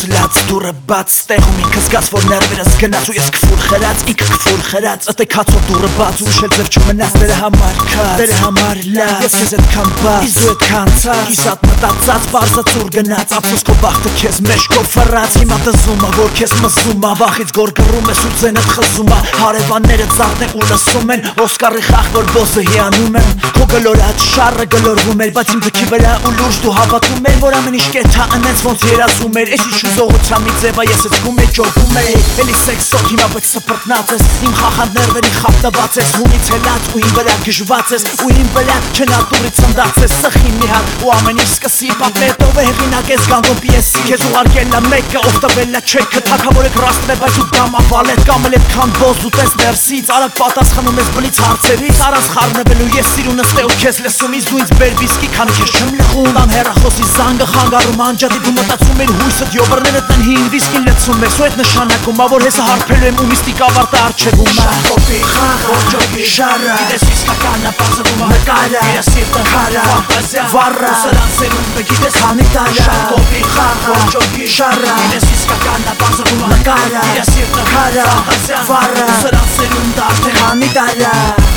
լաց դուրը բաց ստեղում ինքս գաց որ ներվերս գնաց ու ես կֆուր խրած ինքը կֆուր խրած ըտե քացով դուրը բաց ու ուշել ձև չմնաց դերը համար քաց դերը համար լաց ես քեզ այդքան բաց իզու այդքան ցած իսատ մտածած բարձա ծուր գնաց ափսոս քո բախտը քեզ մեջ քո ֆռած հիմա դզում ա որ քեզ մզում ա վախից գորգռում ես ու ձենդ խզում ա հարևանները ծաղն են ու լսում են Օսկարի խաղ որ բոսը հիանում են քո գլորած շառը գլորվում էր բայց իմ դքի վրա ու լուրջ դու հավատում էր որ ամեն ինչ կեթա ընենց ոնց երազում էր էս ինչ ուզողության մի ձև ա ես զգում եմ ջոկում էր էլի սեքսով հիմա բայց սպրտնած ես իմ խախանդ ներվերի խապտված ես հունից հելած ու իմ վրա գժված ես ու իմ վրա չնատուրի ծնդած ես սխի մի հատ ու ամեն ինչ սկսի պատմետով է հեղինակ ես գանդոն պիեսի քեզ ուղարկել ա մեկը ով տվել ա չեքը թագավորը կրաստվել բայց ու դամա վալետ կամ էլ այդքան բոզ ու տես ներսից արագ պատասխանում ես բլից հարցերից առանց խառնվելու ես սիրունս տե ու քեզ լսում ինձ դու ինձ բեր վիսկի քանի քեզ չեմ լխում տան հեռախոսի զանգը խանգարում անջատի դու մտածում էր հույսդ յոբրներդ են հին վիսկին լցում ես ու այդ նշանակում ա որ հեսը հարբելու եմ ու միստիկ ավարտը արջևում ա կոպի խաղ ջոկի շարը գիտես իսկականա պարզվում ա նկարը իրա սիրտը խարա ֆանտազիա վառը սրանցերում դե գիտես քանի տարա կոպի խաղ ջոկի շարը գիտես իսկականա պարզվում ա նկարը իրա սիրտը խարա ֆանտազիա վառը սրանցերում դա արդեն քանի տարա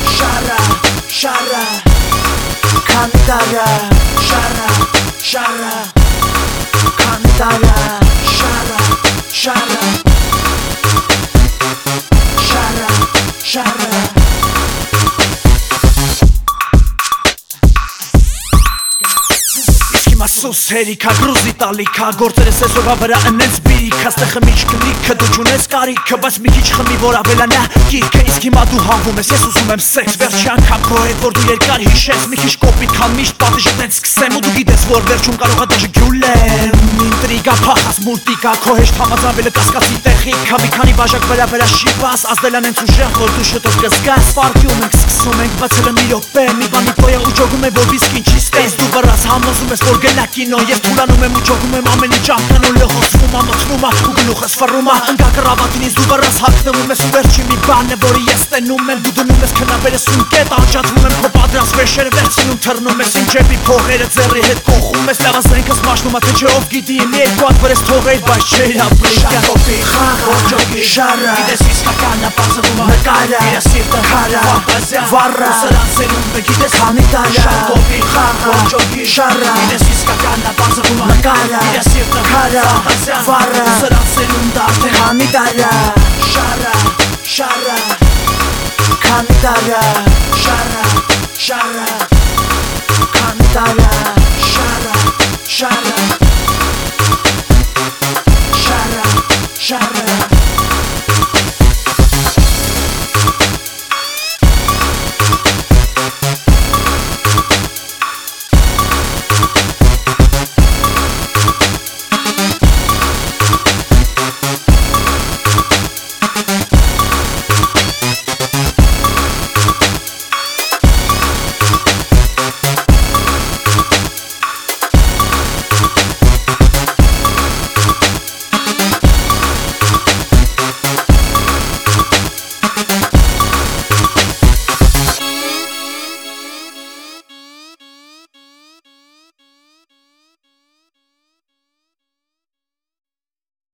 շարը քանի տարա շարը քանի տարա շարը Սուս հերիքա գրուզի տալիքա գործերս ես ովա վրա ընենց բիրիքա ստեղը միջ կնիքը դու չունես կարիքը բայց մի քիչ խմի որ ավելանա գիրքը իսկ հիմա դու հանվում ես ես ուզում եմ սեքս վերջի անգամ քո հետ որ դու երկար հիշես մի քիչ կոպիտ քան միշտ պատիժը տենց սկսեմ ու դու գիտես որ վերջում կարող ա դժը գյուլեմ ինտրիգա փախած մուլտիկա քո հեշտ համաձայնվելը կասկածի տեխնիկա մի քանի բաժակ վրա շիպաս ազդելան են ուժեղ որ դու շուտով կզգաս պարտիում ենք սկսում ենք բացել եմ մի րոպե մի բանի պոյա ու ջոգում է որ վիսկին չի ստես դու վրաս համոզում ես որ գնա կինո ես թուլանում եմ ու ջոգում եմ ամեն ինչ անկանում լողոցվում ա մթնում ա ու գլուխս ֆռում ա ընկա կրավատին ինձ դու վրաս հագնվում ես ու վերջի մի բան է որի ես տենում եմ դու դնում ես քնաբերես ու կետ անջատվում եմ քո պատրաստ վերջերը վերցնում թռնում ես իմ ջեբի փողերը ձեռի հետ կողում ես լավս զենքս մաշնում ա թե չէ ով գիտի իմ երկու հատ վրես թողեր բայց չէր ապրիկա կոպի խաղ ջոգի շարը գիտես իսկականա պարզվում ա նկարը իրա սիրտը խարա ֆանտազիա վառը սրանցերում դե գիտես քանի տարա կոպի խաղ ջոգի շարը գիտես իսկականա պարզվում ա նկարը իրա սիրտը խարա ֆանտազիա վառը սրանցերում դա արդեն քանի տարա շարը քանի տարա շարը քանի տարա